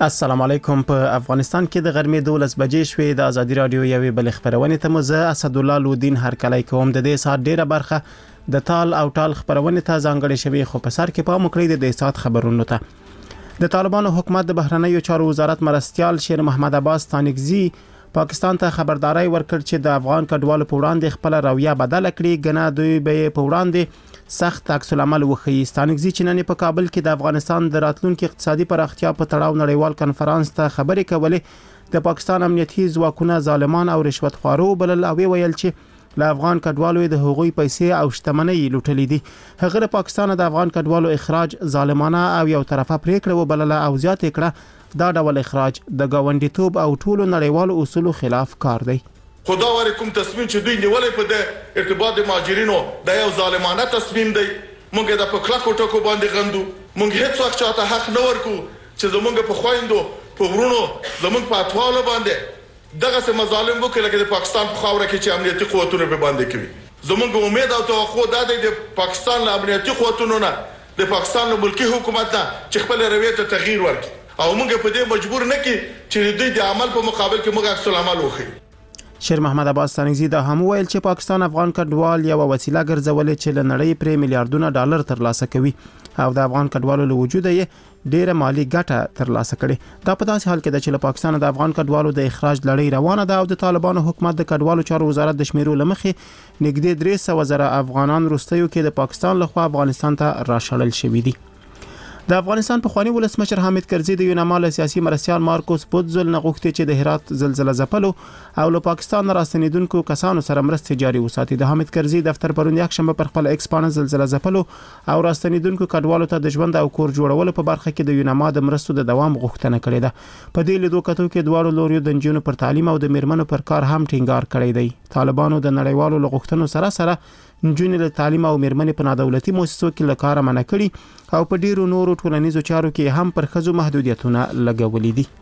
السلام علیکم. په افغانستان کې د غرمې 12 بجې شوې. د ازادي رادیو یوې بل خبرونه ته مزه اسد الله لودین هر کله کوم د دې سات ډیره برخه د تال او ټال خبرونه ته ځانګړې شوی، خو په سر کې پام وکړئ د دې سات خبرونو ته. د طالبانو حکومت د بهرنیو چارو وزارت مرستيال شیر محمد عباس ستانکزی پاکستان ته خبرداري ورکړ چې د افغان کډوالو په وړاندې خپل رویه بدل کړي، ګناه دوی به په وړاندې سخت عکس العمل وخی. ستانکزی چې نن په کابل کې د افغانستان د راتلونکو اقتصادي پراختیا په تړاو نړیوال کنفرانس ته خبرې کولې، د پاکستان امنیتي ځواکونه ظالمان او رشوت خوارو بلل او ویل چې له افغان کډوالو د هغوی پیسې او شتمنۍ لوټلې دي. هغه د پاکستان د افغان کډوالو اخراج ظالمانه او یو طرفه پریکړه وبلل او زیات کړه دا ډول اخراج د گاونډیتوب او ټولو نړیوالو اصولو خلاف کار دی. خدا ورکوم تصمیم چې دوی نیولې په د ارتباط د مهاجرینو د یو ظالمانه تصمیم دی. مونږ د پکلا کوټو باندې غندو، مونږ هیڅ وخت چاته حق نه ورکو چې زمونږ په خويندو په ورونو زمونږ په اطفالو باندې دغه څه مظالم وکړي لکه د پاکستان په خاوره کې چې امنیتي قوتونه به باندې کوي. زمونږ امید او توقع دا دی د پاکستان له امنیتي قوتونو نه د پاکستان له ملکی حکومت نه چې خپل رویه ته تغییر ورکړي او موږ په دې مجبور نه کی چې دوی د عمل په مقابل کې موږ عکس العمل وکړو. شیر محمد عباس ستانکزی دا هم ویل چې پاکستان افغان کډوال یو وسیله ګرځولې چې له نړۍ پرې میلیارډونه ډالر ترلاسه کوي او د افغان کډوالو له وجوده یې ډیره مالی ګټه ترلاسه کړي. دا په داسې حال کې د چې له پاکستان د افغان کډوالو د اخراج لړۍ روانه ده او د طالبانو حکومت د کډوالو چارو وزارت د شمیرو لمخې نږدې 300,000 افغانان وروستیو کې د پاکستان لخوا افغانستان ته راشړل شوي دي. د افغانستان په خواني ولسمشر حامد کرزي د یونامال سیاسي مرستيال مارکوس بوتزل نغښتي چې د هرات زلزلہ ځپلو او له پاکستان راستنیدونکو کسانو سره مرستې جاري وساتي. د حامد کرزي دفتر پرون یک شنبه پر خپل ایکس باندې زلزلہ ځپلو او راستنیدونکو کډوالو ته د ژوند او کور جوړولو په برخه کې د یوناما د مرستو د دوام غوښتنه کړې ده. په دې لیدو کتو کې دواړو لوريو د نجونو پر تعلیم او د میرمنو پر کار هم ټینګار کړی دی. طالبانو د نړیوالو لغښتنو سره نجونې له تعلیم او میرمنې په نادولتي مؤسسو کې له کار منع کړي او په ډیرو نورو ټولنیزو چارو کې هم پر ښځو محدودیتونه لګولې دي.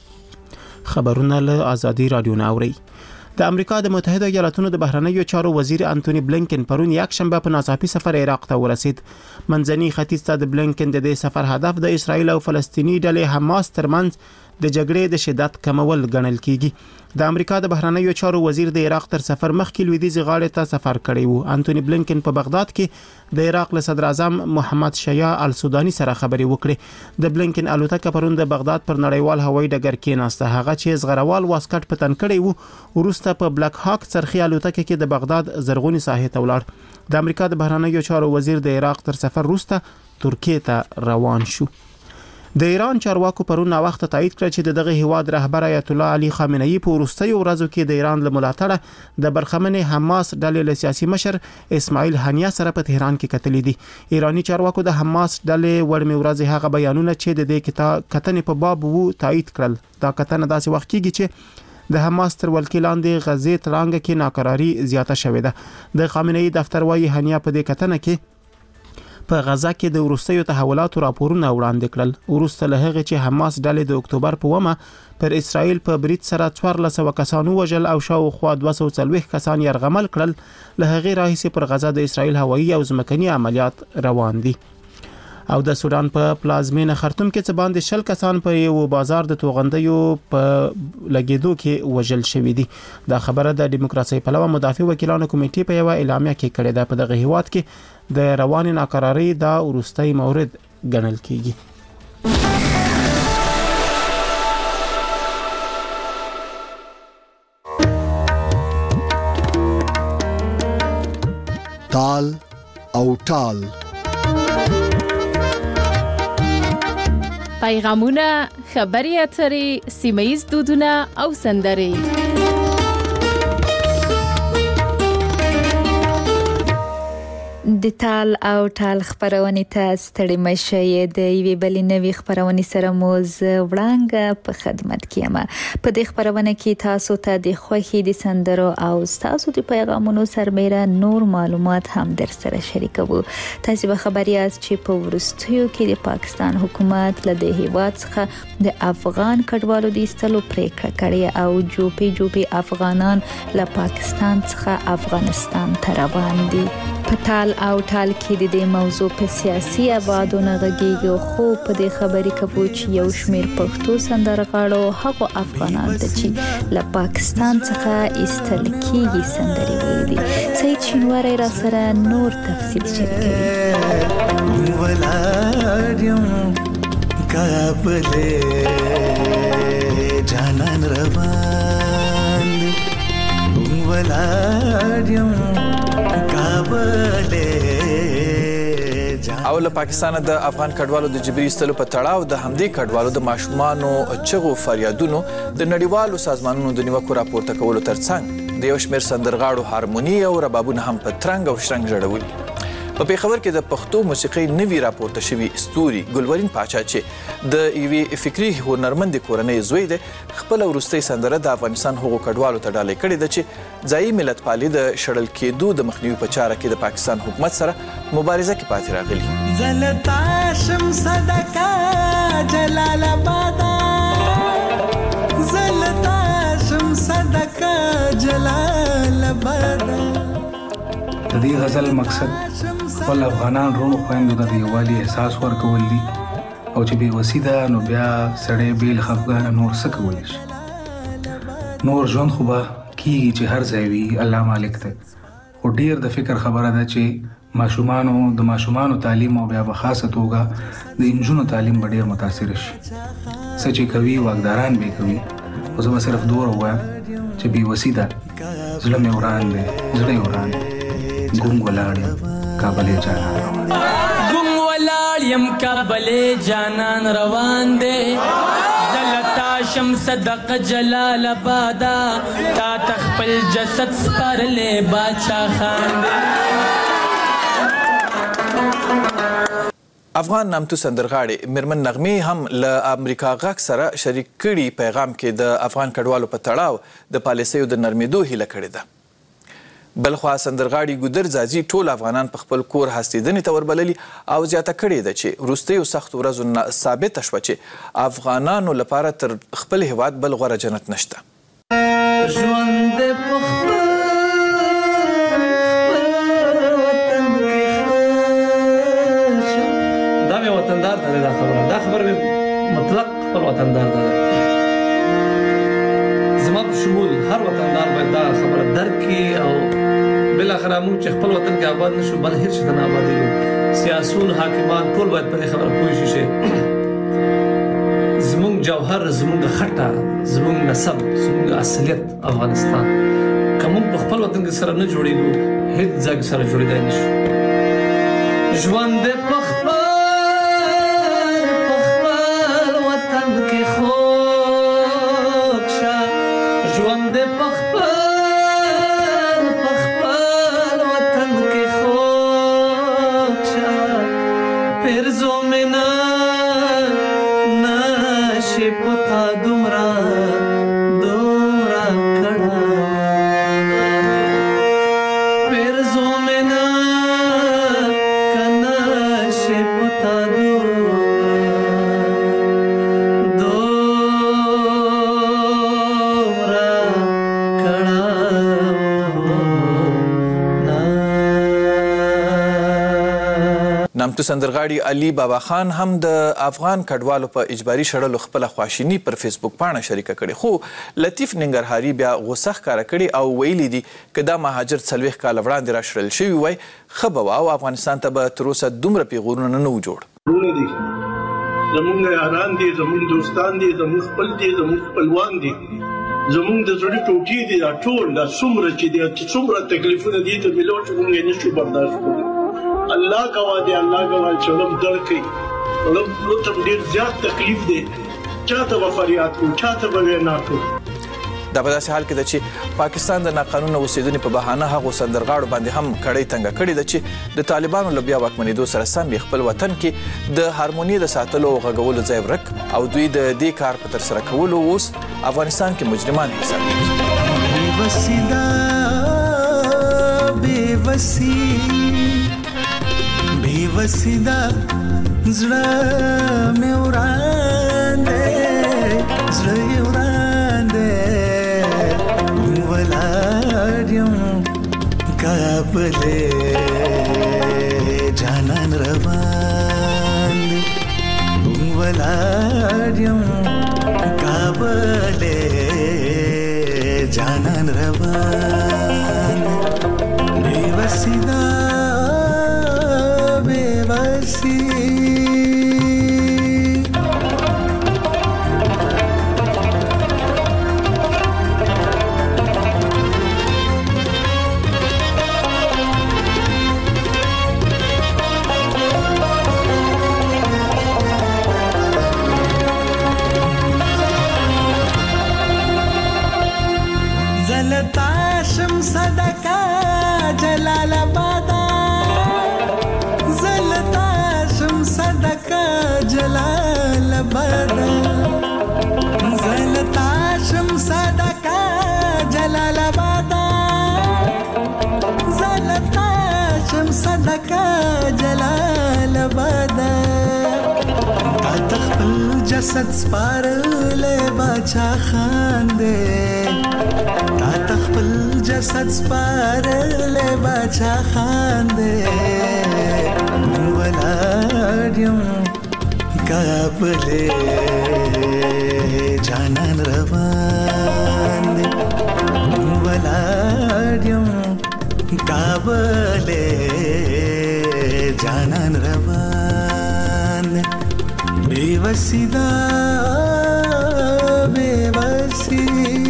خبرونه له ازادي رادیو نه اوري. د امریکا د متحده ایالاتونو د بهرنیو چارو وزیر انټونی بلینکن پرون یک شنبه په ناڅاپي سفر عراق ته ورسید. منځني ختیځ ته د بلینکن د دې سفر هدف د اسرایل او فلسطینی ډلې حماس ترمنځ د جګړې د شدت کمول ګڼل کیږي. د امریکا د بهرنیو چارو وزیر د عراق تر سفر مخکې لویدیځ غاړې ته سفر کړی وو. انټونی بلینکن په بغداد کې د عراق له صدر اعظم محمد شیع السودانی سره خبرې وکړې. د بلینکن الوتکه پرون د بغداد پر نړیوال هوایي ډګر کې ناسته. هغه چې زغروال واسکټ پتن کړی وو وروسته په بلک هاک څرخي الوتکه کې د بغداد زرغونی ساحې ته ولاړ. د امریکا د بهرنیو چارو وزیر د عراق تر سفر وروسته ترکیه ته روان شو. د ایران چارواکو پرون وخت تایید کړ چې دغه هیواد رهبر آیت الله علي خامنه‌ای په وروستیو ورځو کې د ایران له ملاتړه د برخمن حماس ډلې له سیاسي مشر اسماعیل هنیه سره په تهران کې کتلې دي. ایرانی چارواکو د حماس ډلې وړمې ورځې هغه بیانونه چې د دې کتنې په باب وو تایید کړل. دا کتنه داسې وخت کېږي چې د حماس تر ولکې لاندې غزې تړانګه کې ناکراری زیاته شوې ده. د خامنه‌ای دفتر وايي هنیه په دې کتنه کې په غزا کې د وروستیو تحولاتو راپورونه وړاندې کړل. وروسته له هغه چې حماس ډلې د اکتوبر په ومه پر اسرائیل په برید سره 1400 کسانو وژل او شاوخوا 240 کسان يرغمل کړل، له هغه راهیسې پر غزا د اسرائیل هوایي او ځمکني عملیات روان دي. او د سودان په پلازمینه خرطوم کې څه باندې 10 کسان په یو بازار د توغندیو په لګیدو کې وژل شوی دي. دا خبره د دیموکراسي پلوه مدافع وکیلانو کمیټې په یو اعلامیه کې کړې ده. په دغه هیواد کې د روان ناکراری دا ورستۍ مورد ګڼل کیږي. تال او ټال پیغامونه، خبري اترې، سیمه‌یز دودونه او سندرې. د تال او ټال خبرونه ته ستړي مشه د یوې بلې نوې خبرونه سره موز وړاندې په خدمت کې یم. په دې خبرونه کې تاسو ته د خوښي د سندرو او تاسو د پیغامونو سربېره نور معلومات هم در سره شریکوو. تاسو به خبر یاست چې په ورستیو کې د پاکستان حکومت له دې هیواد څخه د افغان کډوالو د ایستلو پریکړه کړې او جوپي افغانان له پاکستان څخه افغانستان ته روان دي. په تال او او ټال کې د دې موضوع په سیاسي ابعادونو غږیږي خو په دې خبرې کوو چې یو شمېر پښتو سندرغاړو هغو افغانان ته چې له پاکستان څخه ایستل کېږي سندرې ویلي دي. سعید شینواری را سره نور تفصیل شریکوي. کابلې جانان روان ولادم کابلې او له پاکستان د افغان کډوالو د جبري ایستلو په تړاو د همدې کډوالو د ماشومانو چغو فریادونو د نړیوالو سازمانونو د نیوکو راپورته کولو ترڅنګ د یو شمېر سندرغاړو هارموني او ربابونه هم په ترنګ او شرنګ ژړولي. په پېښور کې د پښتو موسیقۍ نوي راپورته شوي ستوري ګلورین پاچا چې د یوې فکري هنرمندې کورنۍ زوی دی خپله وروستۍ سندره د افغانستان هغو کډوالو ته ډالۍ کړې ده چې ځایي ملتپالي د شړل کېدو د مخنیوي په چاره کې د پاکستان حکومت سره مبارزه کې پاتې راغلي. زلتا شم صدقه جلال آبادا زلتا شم صدقه جلال آبادا. د دې غزل مقصد خپل افغانان رونو خویندو ته د یووالي احساس ورکول دي او چې بې وسي ده نو بیا سړی بې له خفګانه نور څه کولی شي. نور ژوند خو به کېږي چې هر ځای وي الله مالک دی خو ډېر د فکر خبره ده چې د ماشومانو تعلیم او بیا په خاصه توګه د نجونو تعلیم به ډېر متاثره شي. څه چې کوي واکداران به کوي خو زه به صرف دومره ووایم چې بې وسي ده زړه مې وران دی زړه یې وران دی. ګم ولاړ یم کابلې جانان روان ګم ولاړ یم کابلې جانان روان دی زلتا شم صدق جلال آبادا تا تخپل جسد سپارلې باچا خان دی. افغان نامتو سندرغاړې میرمن نغمې هم له امریکا غږ سره شریک کړي پیغام کې د افغان کډوالو په تړاو د پالیسیو د نرمېدو هیله کړې ده. بلخوا سندرغاړي ګودر ځاځي ټول افغانان په خپل کور هستېدنې ته وربللي او زیاته کړې ده چې وروستیو سختو ورځو ثابته شوه چې افغانانو لپاره تر خپل هیواد بل غوره جنت نشته. ژوند په خپل دا مې وطندار ته دا خبره مې مطلق خپل وطندار ته زما په شمول هر وطندار باید دا خبره درک کړي او بالاخره موږ چې خپل وطن کې آباد نشو بل هیڅ شي نه آبادېږو. سیاسون حاکمان ټول باید په دې خبره پوه شي چې زموږ جوهر زموږ خټه زموږ نسب زموږ اصلیت افغانستان که موږ په خپل وطن کې سره نه جوړېږو هیڅ ځای سره جوړېدای نشو. ژوند په خپل وطن کې خوږ شه ژوند په خپل وطن کې خوږ شه پرزو مې نه شي پتا دومره کړه پرزو مې نه کنه شي پتا نامتو سندرغاړي علي بابا خان هم د افغان کډوالو په اجباري شړلو خپله خواشیني پر فیسبوک پاڼه شریکه کړې خو لطیف ننګرهاري بیا غوسه ښکاره کړې او ویلي دي که دا مهاجر 40 کاله وړاندې را شړل شوي وای ښه به وه او افغانستان ته به تراوسه دومره پیغورونه نه وو جوړ. زمونږ یاران دي زمونږ دوستان دي زمونږ خپل دي زمونږ خپلوان دي زمونږ د زړه ټوټې دي دا ټول دا څومره چې دي څومره تکلیفونه دي ته ملو چې موږ یې نشو برداشت کولی. الله گواه دی الله گواه چې علم درک کوي علم ته ډېر زیات تکلیف دی چاته به فریاد کوو چاته به وینا کوو. دا په داسې حال کې ده چې پاکستان د ناقانونه اوسېدنې په بهانه هغو سندرغاړو باندې هم کړۍ تنګه کړې ده چې د طالبانو له بیا واکمنېدو سره سم یې خپل وطن کې د هارموني د ساتلو او غږولو ځای ورک او دوی د دې کار په ترسره کولو اوس افغانستان کې مجرمان حسابېږي. بېوسي ده زړه مې وران دی زړه یې وران دی ولاړ یم کابلې جانان روان دی ولادیم کابل جانان روان دی بیوسیدا بیوسی زلتاشم صدقه جلال آبادا زلتاشم صدقه جلال آبادا زلتاشم صدقه جلال آبادا زلتاشم صدقه جلال آبادا تخپل جسد سپارلې باچا خان دې تا تخپل جسد سپارلې باچا خان دې ولادیم کابل جانان روان دې ولادیم کابل جانان روان دې بیوسیدا بیوسی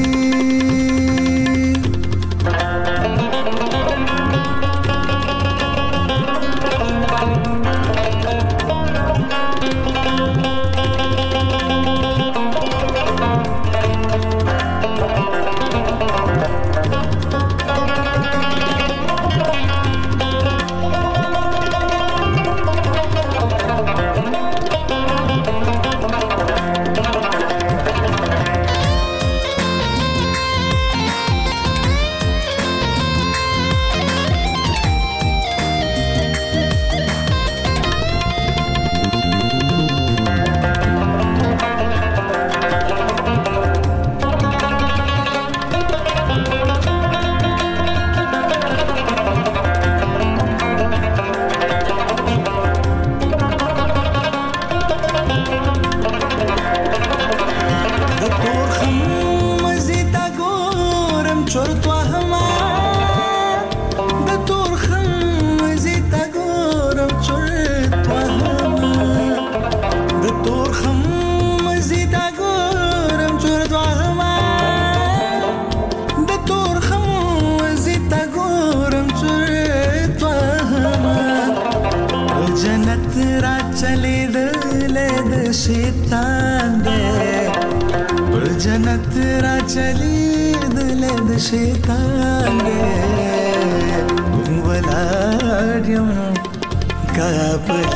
شیطان دې پر جنت را چلی دل د شیطان دې ولادیم کابل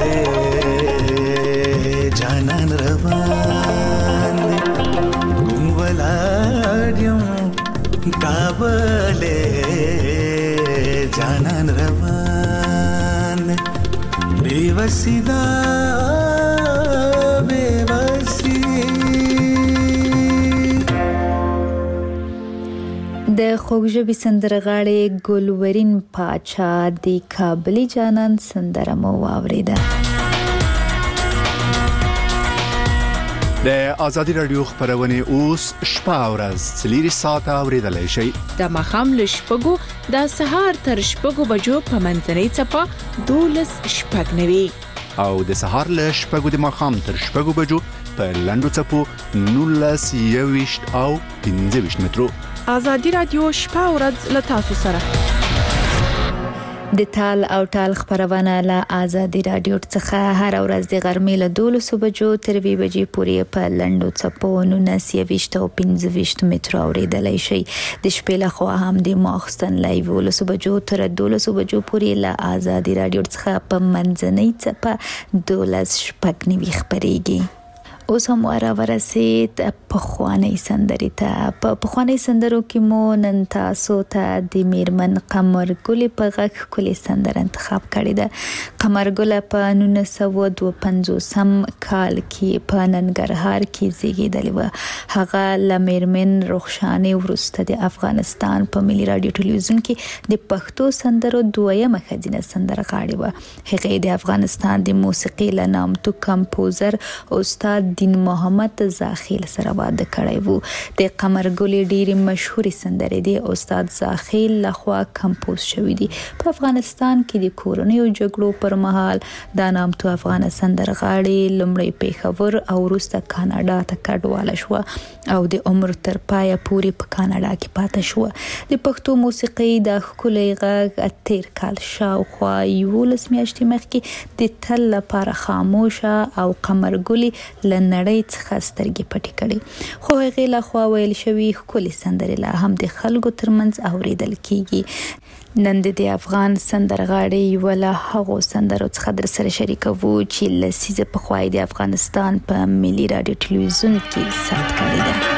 جانان روان دې ولادیم کابل جانان روان دې بیوسیدا د خوږژبې سندرغاړې ګلورین پاچا د کابلی جانان سندره مو واوریده. د ازادي رادیو خبرونه اوس شپه او ورځ 4 ساعته اوریدلای شئ. د مخام له شپږو د سهار تر شپږو بجو په منځنۍ څپه 12:09 او د سهار له شپږو د مخام تر شپږو بجو په لنډو څپو 19:20 او 15 مترو. ازادي رادیو شپه او ورځ له تاسو سره. د تال او ټال خبرونه له ازادي رادیو څخه هر ورځ د غرمې له 12 بجو تر 2 بجې پورې په لنډو څپو 19:20 او 15 مترو اوریدلای شئ. د شپې له خوا هم د ماخستن لایو له 12 بجو تر 12 بجو پورې له ازادي رادیو څخه په منځنۍ څپه 12:09 خبريږي. اوس هم ورسید پخوانی سندرې ته. په پخوانی سندرو کې مو نن تاسو ته د میرمن قمرګل په غږ ښکلې سندره انتخاب کړې ده. قمرګل په 1952 کال کې په ننګرهار کې زیږېدلې وه. هغه له میرمن رخشانې وروسته د افغانستان په ملي رادیو ټلویزیون کې د پښتو سندرو دویمه ښځینه سندرغاړې وه. هغې د افغانستان د موسیقي له نامتو کمپوزر استاد دین محمد زاخیل سره واده کړی وو. د قمرګلې ډېرې مشهورې سندرې د استاد زاخیل لخوا کمپوز شوې دي. په افغانستان کې د کورنیو جګړو پر مهال دا نامتو افغان سندرغاړې لومړی پیښور او وروسته کاناډا ته کډواله شوه او د عمر تر پایه پورې په کاناډا کې پاتې شوه. د پښتو موسیقي د ښکلي غږ تیر کال شاوخوا 11 میاشتې مخکې د تل لپاره خاموشه او قمرګلې له نړۍ څخه سترګې پټې کړې. خو هغې لخوا ویل شوي ښکلې سندرې لا هم د خلکو ترمنځ اوریدل کیږي. نن د افغان سندرغاړې یوه له هغو سندرو څخه در سره شریکوو چې لسیزه پخوا د افغانستان په ملي رادیو ټلویزیون کې ثبت کړې ده.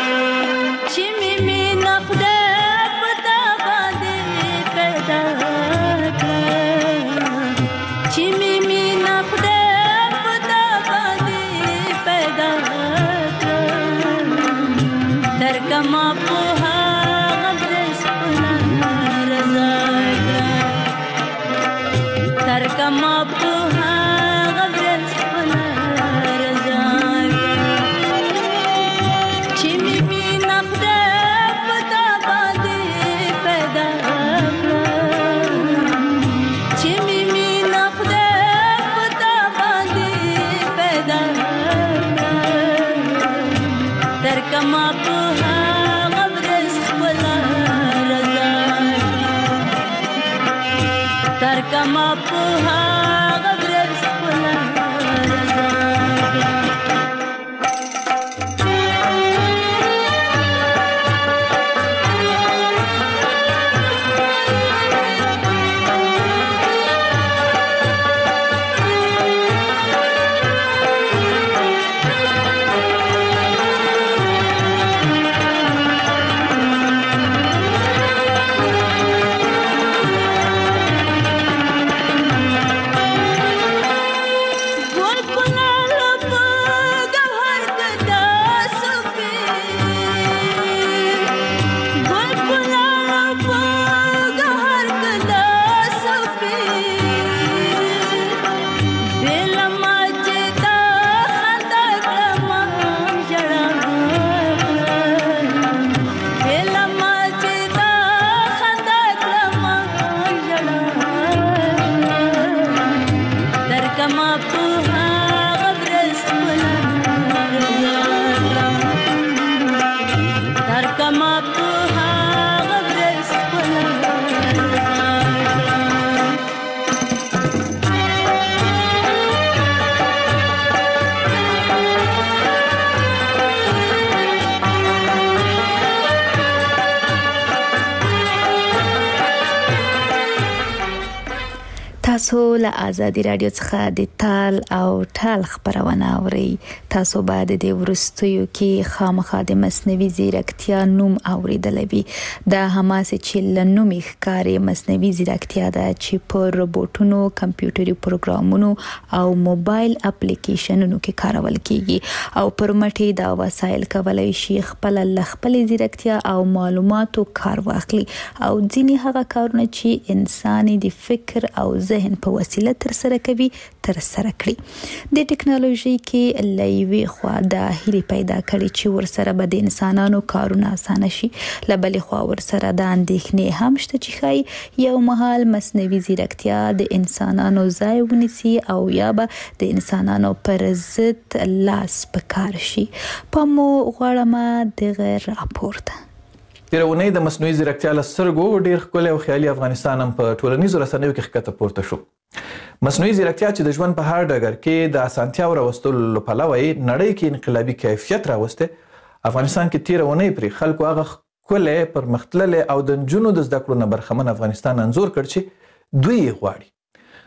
تاسو له آزادي رادیو څخه د تال او ټال خبرونه اورئ. تاسو باید د ورستیو کې خامخا د مصنوعي ځیرکتیا نوم اوریدلی وي. دا هماسې چې له نومې ښکاري مصنوعي ځیرکتیا ده چې په روبوټونو، کمپیوټري پروګرامونو او موبایل اپلیکیشنونو کې کارول کیږي او پر مټې دا وسایل کولی شي خپل له خپلې ځیرکتیا او معلوماتو کار واخلي او ځینې هغه کارونه چې انسان د فکر او ذهن په وسیله ترسره کوي ترسره کړي. د ټکنالوژي کې له یوې خوا دا هیلې پیدا کړي چې ورسره به د انسانانو کارونه اسانه شي، له بلې خوا ورسره دا اندېښنې هم شته چې ښایي یو مهال مصنوعي ځیرکتیا د انسانانو ځای ونیسي او یا به د انسانانو پر ضد لاس په کار شي. په مو غواړم دغه راپور ته تیره اونۍ د مصنوعي ځیرکتیا له سترګو ډېر ښکلی او خیالي افغانستان هم په ټولنیزو رسنیو کې ښکته پورته شو. مصنوعي ځیرکتیا چې د ژوند په هر ډګر کې د اسانتیاو راوستلو له پلوه یې نړۍ کې انقلابي کیفیت راوستی، افغانستان کې تیره اونۍ پرې خلکو هغه ښکلی پرمختللی او د نجونو د زده کړو نه برخمن افغانستان انځور کړ چې دوی یې غواړي.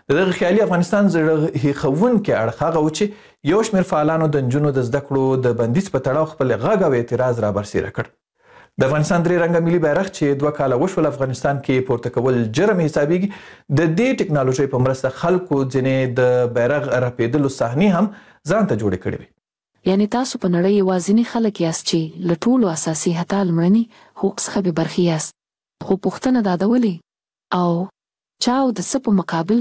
دغه خیالي افغانستان زړه هیښوونکی اړخ هغه و چې یو شمېر فعالانو د نجونو د زده کړو د بندیز په تړاو خپل غږ او اعتراض رابرسېره کړ. د افغانستان درې رنګه ملي بیرغ چې 2 کاله وشول افغانستان کې پورته کول جرم حسابېږي. د دې ټکنالوژۍ په مرسته خلکو ځینې د بیرغ رپېدلو صحنې هم ځان ته جوړې کړې وې. یعنی تاسو په نړۍ یوازینی خلک یاست چې له ټولو اساسي حتی لومړني حقوق څخه بې برخې یاست. خو پوښتنه دا ده ولې او چا او د څه په مقابل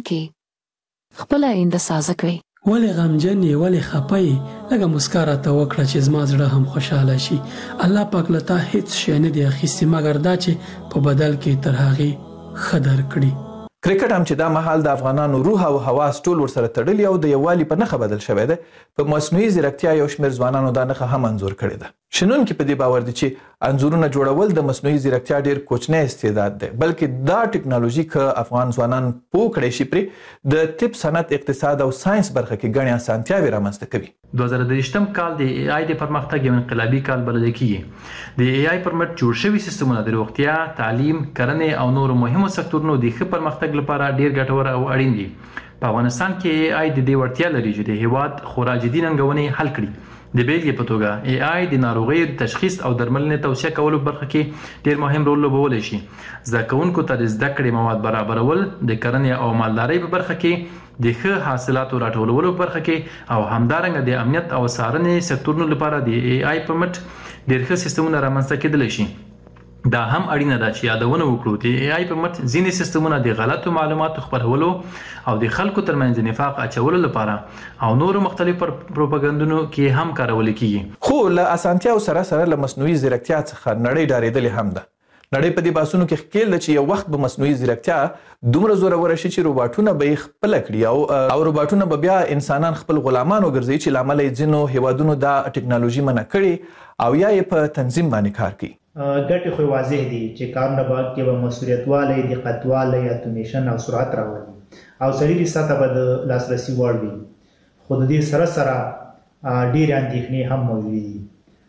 کې خپله آینده سازه کړئ؟ ولې غمجن یې، ولې خفه یې؟ لږه مسکا راته وکړه چې زما زړه هم خوشحاله شي. الله پاک له تا هېڅ شی نه دی اخیستی مګر دا چې په بدل کې تر هغې ښه درکړي. کرکټ هم چې دا مهال د افغانانو روح او حواس ټول ورسره تړلي او د یووالي په نښه بدل شوی دی. په مصنوعي ځیرکتیا یو شمېر ځوانانو دا نښه هم انځور کړې ده. شنونکي په دې باور دي چې انځورونه جوړول د مصنوعي ځیرکتیا ډېر کوچنی استعداد دی، بلکې دا ټکنالوژي که افغان ځوانان پوه کړی شي پرې د طب، صنعت، اقتصاد او ساینس برخه کې ګڼې اسانتیاوې رامنځته کوي. 2023 کال د ای آی د پرمختګ یو انقلابي کال بلل کېږي. د ای آی پر مټ جوړ شوي سیستمونه د روغتیا، تعلیم، کرنې او نورو مهمو سکتورونو د ښه پرمختګ لپاره ډېر ګټور او اړین دي. په افغانستان کې ای آی د دې وړتیا لري چې د هیواد خورا جدي ننګونې حل کړي. د بیلګې په توګه ای آی د ناروغیو د تشخیص او درملنې توصیه کولو برخه کې ډېر مهم رول لوبولی شي. زده کوونکو ته د زده کړې مواد برابرول، د کرنې او مالدارۍ په برخه کې د ښه حاصلاتو راټولولو په برخه کې او همدارنګه د امنیت او څارنې سکتورونو لپاره د ای آی په مټ ډېر ښه سیستمونه رامنځته کېدلی شي. دا هم اړینه ده چې یادونه وکړو د ای آی په مټ ځینې سیستمونه د غلطو معلوماتو خپرولو او د خلکو ترمنځ د نفاق اچولو لپاره او نورو مختلفو پروپاګانډونو کې هم کارول کیږي. خو له اسانتیاو سره سره له مصنوعي ځیرکتیا څخه نړۍ ډارېدلې هم ده. نړۍ په دې بحثونو کې ښکېل ده چې یو وخت به مصنوعي ځیرکتیا دومره زوروره شي چې روباټونه به یې خپله کړي او روباټونه به بیا انسانان خپل غلامان وګرځوي چې له امله یې ځینو هیوادونو دا ټکنالوژي منع کړي او یا یې په تنظیم باندې کار کوي. ګټې خو واضح دي چې کارونه کې به مسؤلیتوالی، دقتوالی، اتومیشن او سرعت راولي او سړي سطح به د لاسرسي وړ وي. خو د دې سره سره ډېرې اندېښنې هم موجودې دي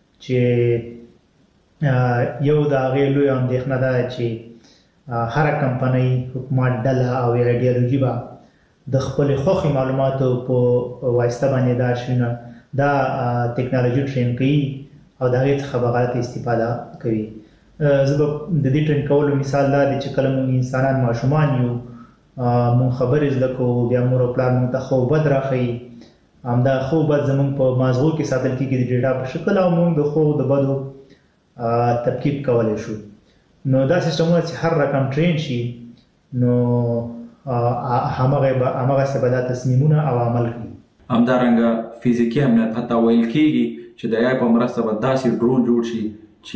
چې یو د هغې لویه اندېښنه ده چې هره کمپنۍ، حکومت ډله او یا ایډیالوژي به د خپلې خوښې معلوماتو په واسطه باندې دا شنه دا ټکنالوژي ټرین کوي او د هغې څخه به غلطه استفاده کوي. زه به د دې ټرین کولو مثال دا دی چې کله موږ انسانان ماشومان یو، موږ خبرې زده کوو، بیا مور او پلار موږ ته ښه بد راښیي. همدا ښه بد زموږ په مازغو کې ساتل کېږي د ډیټا په شکل او موږ د ښو د بدو تفکیک کولی شو. نو دا سیستمونه چې هر رقم ټرین شي نو همغسې به دا تصمیمونه او عمل کوي. همدارنګه فزیکي امنیت حتی ویل کېږي چې د ای په مرسته به داسې ډرون جوړ شي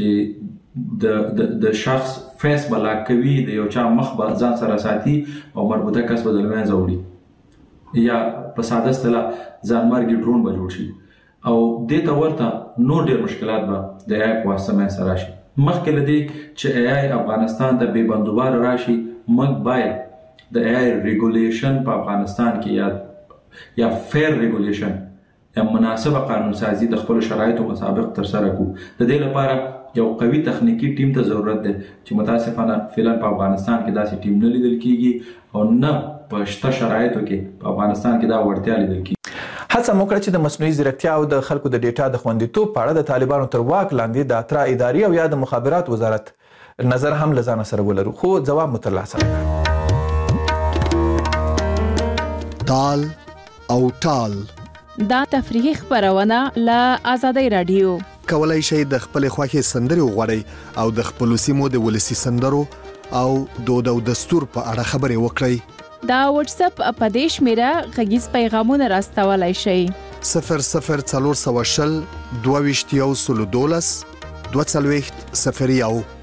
چې د شخص فیس به لاک کوي، د یو چا مخ به ځان سره ساتي او مربوطه کس به د لمنځه وړي، یا په ساده اصطلاح ځانمرګي ډرون به جوړ شي او دې ته ورته نور ډېر مشکلات به د ای په واسطه منځته راشي. مخکې له دې چې ای افغانستان ته بې بندوباره راشي، موږ باید د ای ریګولیشن په افغانستان کې یا فیر ریګولیشن یا مناسبه قانون سازی د خپل شرایطو مطابق ترسره کړو. د دې لپاره یو قوي تخنیکی ټیم ته ضرورت دی چې متاسفانه فعلا په افغانستان کې داسې ټیم نه لیدل کیږي او نه په شته شرایطو کې په افغانستان کې دا وړتیا لیدل کیږي. هڅه مو کړې چې د مصنوعي ځیرکتیا او د خلکو د ډیټا د خوندیتوب په اړه د طالبانو تر واک لاندې د اترا اداري او یا د مخابرات وزارت نظر هم له ځانه سره ولرو، خو ځواب مو ترلاسه کړ. تال او ټال دا تفریحي خبرونه له آزادۍ رادیو. کولای شئ د خپل خوښې سندرې وغواړئ او د خپل سیمو د ولسی سندرو او دود او دستور په اړه خبرې وکړئ. دا واتس اپ په دې شمیره غږیز پیغامونه راستولای شئ. 00420 22 22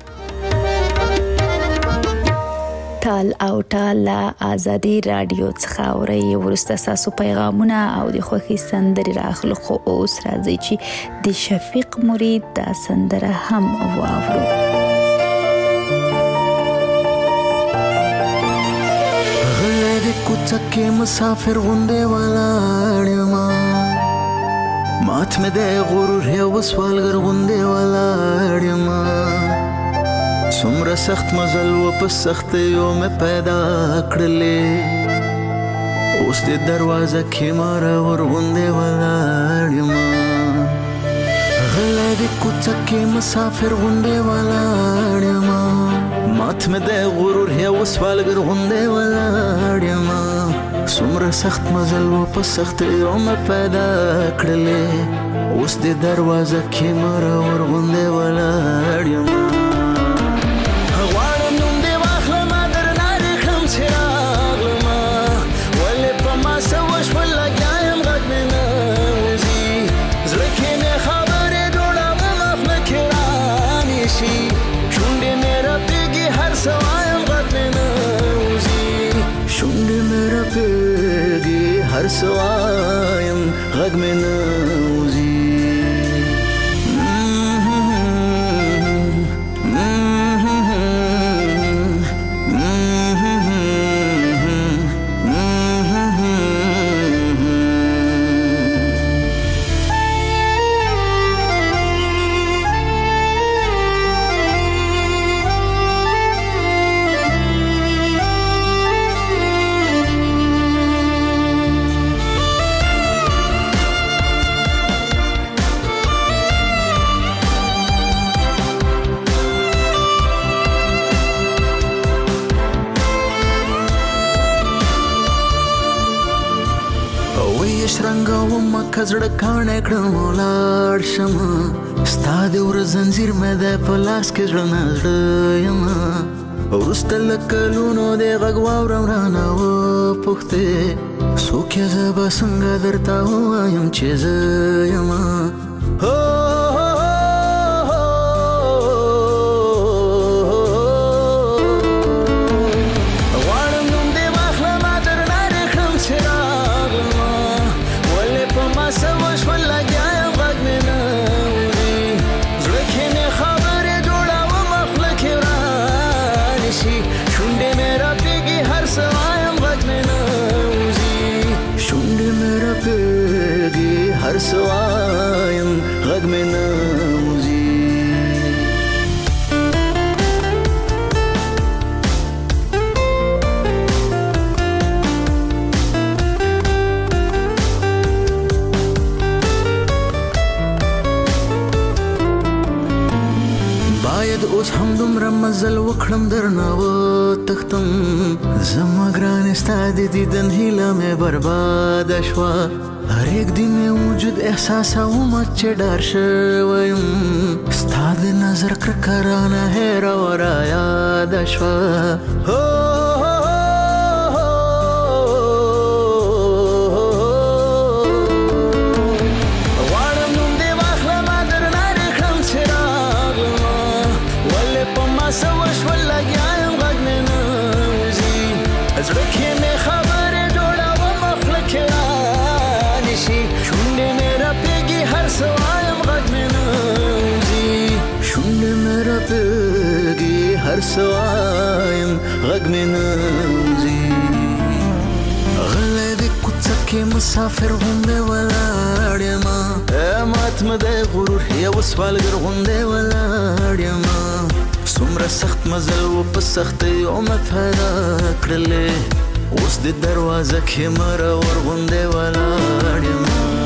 تال او ټال آزادي رادیو څخه اوري ورسته ساسو پیغامونه او د خوخي سندري راخلو خو اوس راځي چې د شفیق مرید د سندره هم واورو. غلې کوڅه مسافر غونډه ولاړ مات مې د غرور یو سوالګر غونډه ولاړ څومره سخت مزل و په سخت یو مې پیدا کړلې اوس د دروازه کې مار ورغوندې ولاړ یم غلی د کوڅه کې مسافر غوندې ولاړ یم مات مې د غرور یا وسوالګر غوندې ولاړ یم څومره سخت مزل و په سختیو مې پیدا کړلې اوس د دروازه کې مار ورغوندې ولاړ یم هر سوایم غږ مې نه وځي کزړه کاڼه کړم ولاړ شم ستا د ور زنځیر مې د په لاس کې زړه نه زړه یم وروسته له کلونو د غږ واورم رانه وپوښتې څوک یې زه به څنګه درته ووایم چې زه یم هر سوایم غږ مې نه وځي باید اوس هم دومره مزل وکړم درنه وتښتم زما ګرانې ستا د دیدن هیله مې برباده شوه هر یک دی مې وجود احساسوم چې ډار شوی یم ستا د نظر کرکه رانه هېره ورایاده شوه غواړم نوم دې واخلمه درنه دې کړم چې راغلمه ولې په ما څه وشول لګیا یم غږ مې نه وځي زړه کې مې خبرې جوړوم خوله کې شونډې مې راپېږي هر څه وایم غږ مې نه وځي شونډې مې راپېږي هر څه وایم غږ مې نه وځي غلی د کوڅه کې مسافر غوندې ولاړ یم مات مې د غرور یا وسوالګر غوندې ولاړ یم څومره سخت مزل و په سختیو مې پیدا کړلې اوس د دروازه کې مار ورغوندې ولاړ یم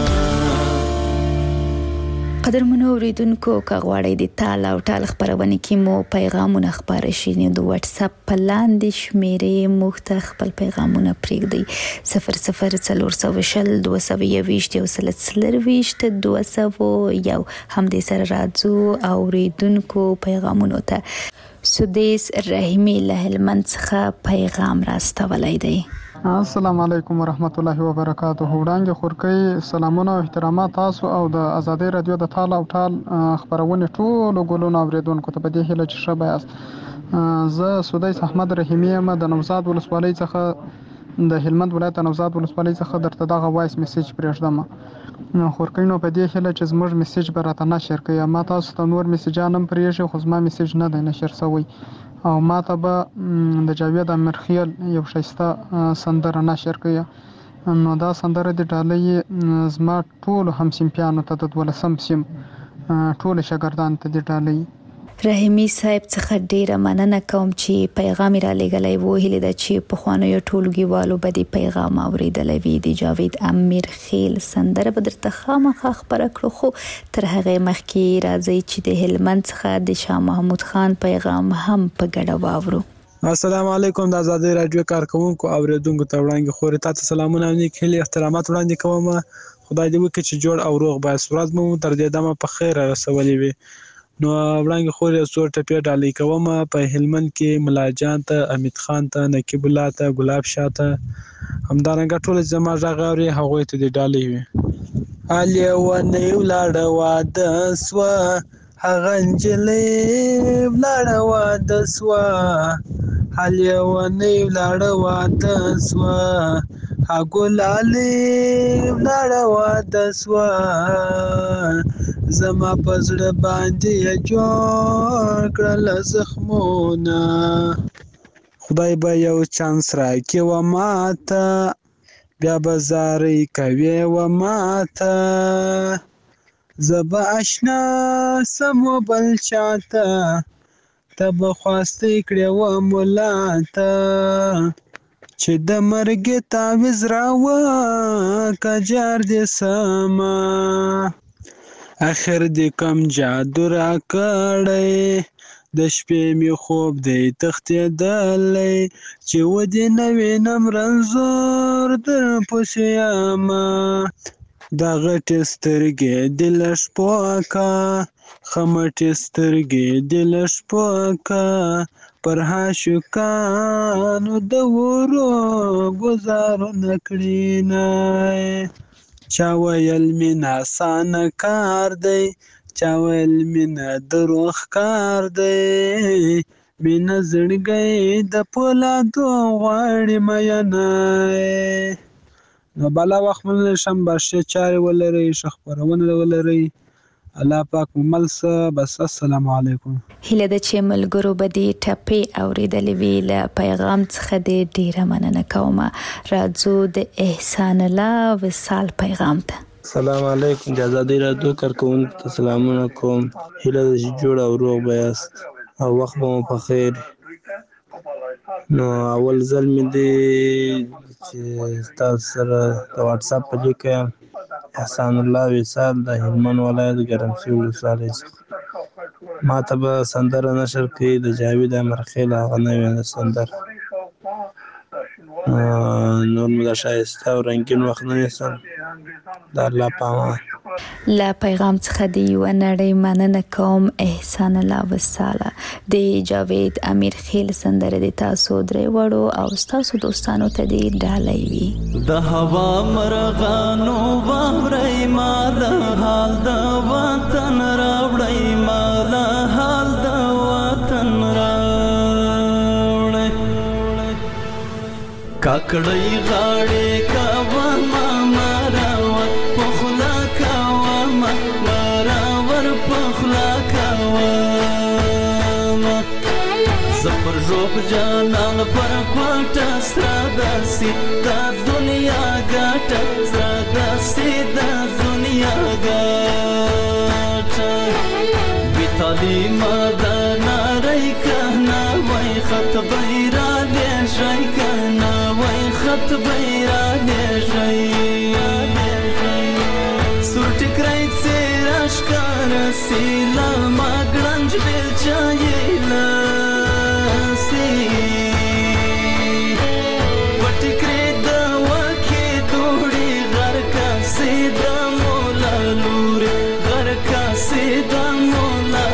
قدرمنو اوریدونکو که غواړئ د تال او ټال خپرونې کې مو پیغامونه خپاره شي نو د واتس اپ په لاندې شمیرې موږ ته خپل پیغامونه پرېږدئ 004022 همدې سره راځو اوریدونکو پیغامونو ته سدیس رحیمی له هلمند څخه پیغام راستولی دی السلام علیکم ورحمت الله وبرکاته وړاندې خورکۍ سلامونه او احترامات تاسو او د آزادۍ رادیو د تال او ټال خبرونه ټولو ګلونو اوریدونکو ته په دې هیله چې ښه بیاست زه سدیس احمد رحیمی یم د نوزاد ولسوالۍ څخه د هلمند ولایت نوزاد ولسوالۍ څخه درته دغه وایس میسج پرېږدم خورکۍ نو په دې هیله چې زموږ میسج به راته نشر کړئ ما تاسو ته نور میسجان هم پرېږدي خو زما میسج نه دی نشر شوی او ما ته به د جاوید امرخیل یو ښایسته سندره نشر کړئ نو دا سندره د ډالۍ زما ټولو همصنفیانو ته د 12 سیم ټولو شاګردانو ته د ډالۍ رحیمي صاحب څخه ډیره مننه کوم چې پیغام را لګلای وو. هله د چې په خوانو ټولګیوالو به د پیغام اوریدلې وي. د جاوید امیر خیل سندره به درته خامخا خبره کړو، خو تر هغه مخکې راځي چې د هلمند څخه د شاه محمود خان پیغام هم په ګډه واورو. السلام علیکم د آزادۍ رادیو کارکونکو اوریدونکو ته وړاندې خوري تاسو سلامونه او نیک هیلې احترامات وړاندې کوم. خدای دې وکړي چې جوړ او روغ به سورات مو تر دې دمه په خیر رسولې وي. نو وړاندې خوري څو ټپې ډالۍ کوم. په هلمند کې ملاجان ته، امید خان ته، نقیب الله ته، ګلاب شاه ته، همدارنګه ټول زما ژغوري هغه ته دې ډالۍ وي. علي ونی ولاړه واده سوا هغه نجلې ولاړه واده سوا، علي ونی ولاړه واده سوا هغه لالي ولاړه واده سوا، زما پزړه باندې جوړ کړل زخمونه، خدای به یو چانس راکړي و ماته بیا به زارۍ کوي و ماته، زه به اشنا سم بل چاته ته به خواستې کړې و ملاته، چې د مرګ تعویض راوکه جار دې سما، اخر دې کم جادو را کړی د شپې مې خوب دی تښتېدلی، چې ودې نه وینم رنځور در پسې یمه، دا غټې سترګې دې لږ پوکه ښه مټې سترګې دې لږ پوکه، پر عاشقانو د ورو ګزارونه کړینه، چا ویل مینه اسانه کار دی، چا ویل مینه دروغ کار دی، مینه زړګی د پولادو غواړي مینه. نو بالا وخت مونږ شم باشي چارې ولرئ، ښه خپرونه ولرئ، الله پاک مو مل شه. بس السلام علیکم. هله د چې ملګرو به دې ټپې اوریدلې وي. له پیغام څخه دې ډیره مننه کوم. راځو د احسان الله وصال پیغام ته. السلام علیکم د آزادۍ رادیو کارکونکو ته سلامونه کوم. هیله ده چې جوړ او روغ به یاست او وخت به مو په خیر. نو اول ځل مې دی چې تاسو سره د واتس اپ په لیکه احسان الله وصال د هلمند ولایت ګرمسیر ولسوالۍ څخه ما ته به سندره نشر کړي د جاوید امیر خیل هغه نوې سندره. نور مو د ښایسته او رنګین وخت نه نیسم. د الله په امان. له پیغام څخه د یو نړۍ مننه کوم احسان الله وصاله. د جاوید امیر خیل سندره د تاسو درې وړو او تاسو دوستانو ته د ډالۍ وي. د هوا مرغانو واوري ما د حال د وطن راوړی، ما د حال د وطن راوړی، کاکړی غاړې کاوه ما مراور پخلا کاوه ما مراور پخلا کاوه ما، زپر ژوب جانان پر کوټه سره داسې دا دنیا ګټه، سره داسې دا دنیا ګټه، بې تعلیمه دا نارۍ کنه وای خط بیرا لیږی کنه وای خط بیرا لیږی، سور ټکری څېره ښکاره سي له ما ګړنج بیلچه یې لاسي، په ټکرې د وکې دوړې غر کاسې د مولا لورې، غر کاسې د مولا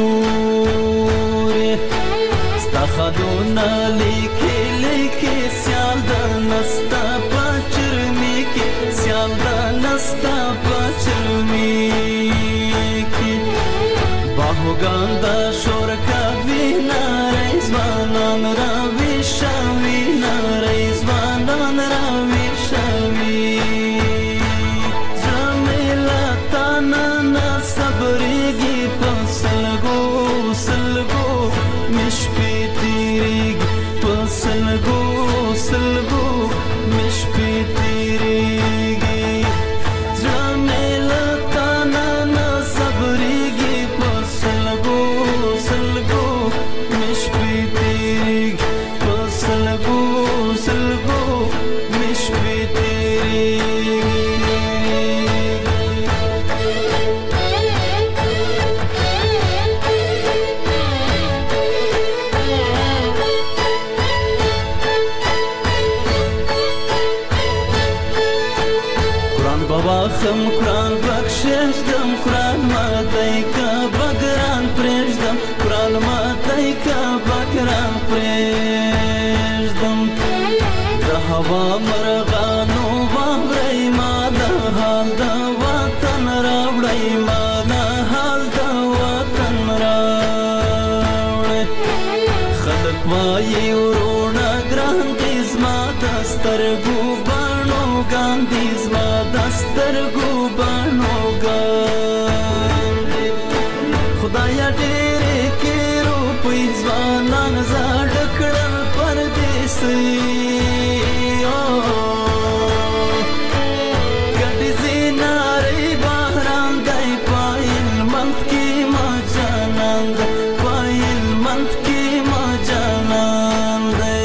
لورې، ستا خدونه لیکې لیکې سیال د نستا په چرمي کې، سیال د نستا په چرمي کې، باهوګان د شور کوي نارې ځوانان راویښوي، نارې ځوانان راویښوي، زړه مې له تا نه صبرېږي، په سلګو سلګو مې شپې تېرېږي، په سلګو سلګو سلګو مش خم قرآن بخششدم قرآن ماتی که بگران پریشدم قرآن ماتی که بگران پریشدم ده هوا مرغانو باوری ما ده حال ده وطن راوڑی ما ده حال ده وطن راوڑی خلق وایی ورونا گران دیز ما دسترگو بانو گاندیز ما دسترگو بانو گاندی خدایا ډېرې کې روپۍ ځوانان زاړه کړل پردیسي ګډې زینارې بهران دی پایل منت کې ما جانان دی پایل منت کې ما جانان دی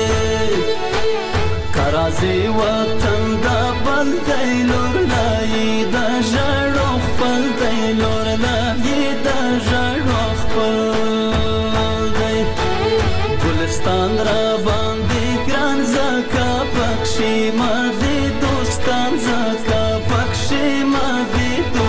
کرازي وطن دا بل دی لور لایي دا ژړو خپل دی لور لایي دا ژړو خپل دی ګلستان را باندې ګران زکا پکشي ما دي دوستان زکا پکشي ما دي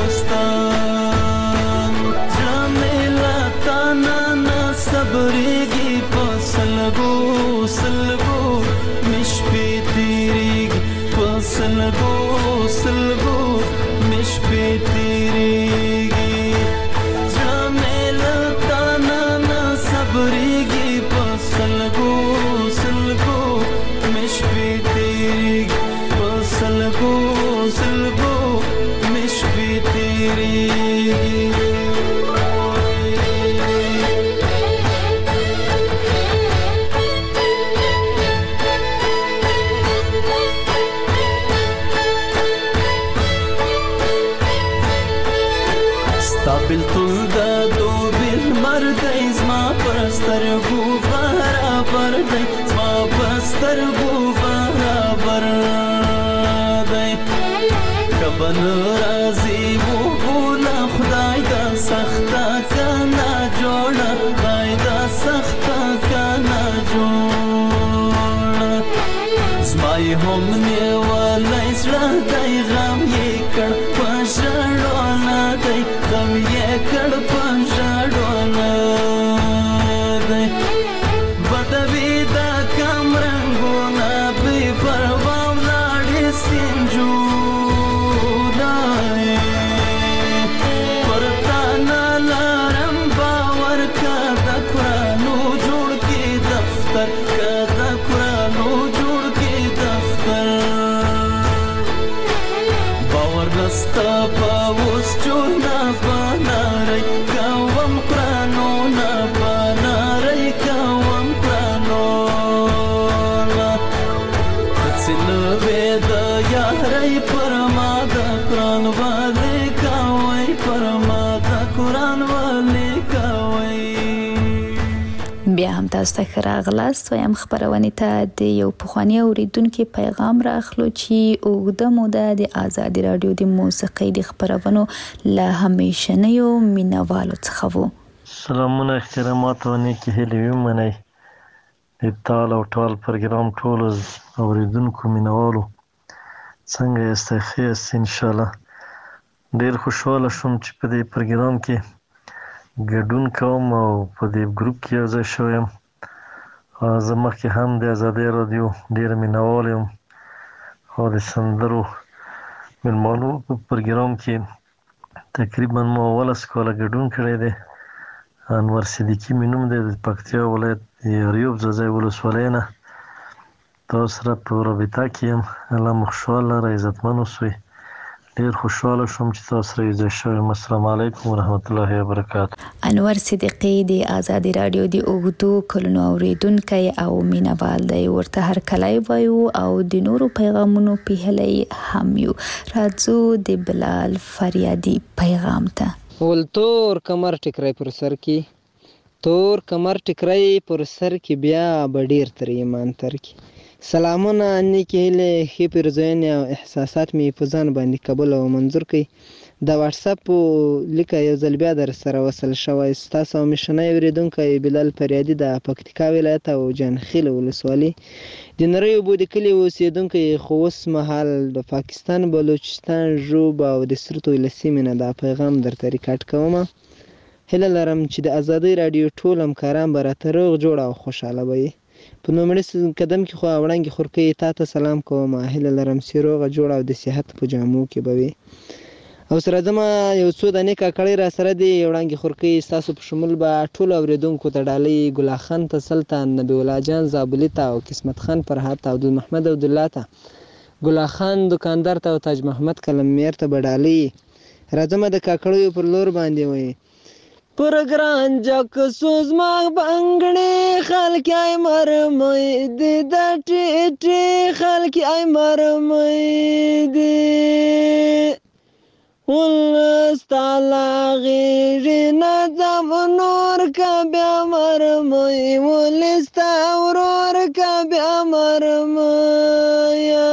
دوستان جمیلا تانا نا صبرېږي په سلګو سلګو مش پې تېرېږي په سلګو سلګو مش پې تېرېږي جمیلا تانا نا صبرېږي په سلګو سلګو مش پې تېرېږي په سلګو سلګو مش پې تېرېږي بلتون دا دو بالمر دی زما پرسترگو برابر دی زما پرسترگو برابر دی کبن رازی و بولا خدای دا سختا کنا جوڑا خدای دا سختا کنا جوڑا زمای هم نیوالی زړه دی غم یې کړ په ژړو نه دی غم یې کړ په ژړو نه دی بدوي دا کم رنګونه بې پروا ولاړې سینجونه پر تا نه لرم باور که د قرانو جوړ کې دفتر که د قرانو جوړ کې دفتر باور نستا په اوس جوړه بنارئ کوم قرانو نه بنارئ کوم قرانو نه تڅنوې د یارۍ پر ما د قران والي کوي پر ما د قران والي کوي بیا هم تاسو ته ښه راغلاست وایم خپرونې ته د یو پخواني اورېدونکي پیغام راخلو چې اوږده موده د ازادي راډیو د موسیقۍ د خپرونو له همیشنیو مینوالو څخه و سلامونه احترامات او نیکې هیلې ومنئ د تال او ټال پروګرام ټولو اورېدونکو مینوالو څنګه یاستئ ښه یاست انشاءالله ډېر خوشحاله شوم چې په دې پروګرام کې ګډون کوم او په دې ګروپ کې یو ځای شوی یم زه مخکې هم د ازادۍ راډیو ډېر مینهوال یم او د سندرو مېلمانو په پروګرام کې تقریبا ما 18 کاله ګډون کړی دی انور صدیقي مې نوم دی د پکتیا ولایت د ریوب ځاځی ولسوالۍ نه تاسو سره په رابطه کې یم الله مو خوشحاله لره عزتمن اوسئ ډېر خوشحاله شوم چې تاسو سره یو ځای شوم السلام علیکم ورحمت الله وبرکاته انور صدیقي د ازادي راډیو د اوږدو کلونو اورېدونکی او مینوال دی ورته هرکلی وایو او د نورو پیغامونو پیهلی هم یو راځو د بلال فریادي پیغام ته ول تور کمر ټکری پر سر کې تور کمر ټکری پر سر کې بیا به ډېر تر ایمان تر کې سلامونه، نیکې هیلې، ښې پیرزوینې او احساسات مې په ځان باندې قبول او منظور کړئ. د واتساپ لیکه یو ځل بیا در سره وصل شوی. ستاسو همیشنی اورېدونکی بلال فریادي د پکتیکا ولایت او جانخیل ولسوالي د نری اوبو د کلي اوسېدونکی، خو اوس مهال د پاکستان بلوچستان ژوب او د سرتو له سیمې نه دا پیغام درته ریکارډ کوم. هیله لرم چې د ازادۍ راډیو ټول همکاران به راته روغ جوړ او خوشحاله به وي. په لومړي قدم کې خو وړانګې خورکۍ تا ته سلام کوم. هیله لرم چې روغه جوړه او د صحت په جامو کې به وي. او سره ځمه یو څو دانې کاکړۍ را سره دي. وړانګې خورکۍ ستاسو په شمول به ټولو اورېدونکو ته ډالۍ ګلا خان ته، سلطان، نبی الله جان زابلي ته او قسمت خان فرحات ته، عبدالمحمد عبدالله ته، ګلا خان دکاندار ته او تاج محمد کلمیر ته به ډالۍ. راځمه د کاکړیو پر لور باندې وایي پر ګران جک سوزماغ بنګړې خلک ای مرمۍ دې د ټیټې خلک ای مرمۍ دې ولستالا غیږې نه ځم نور که بیا مرمۍ ولستا ورور که بیا مرمۍ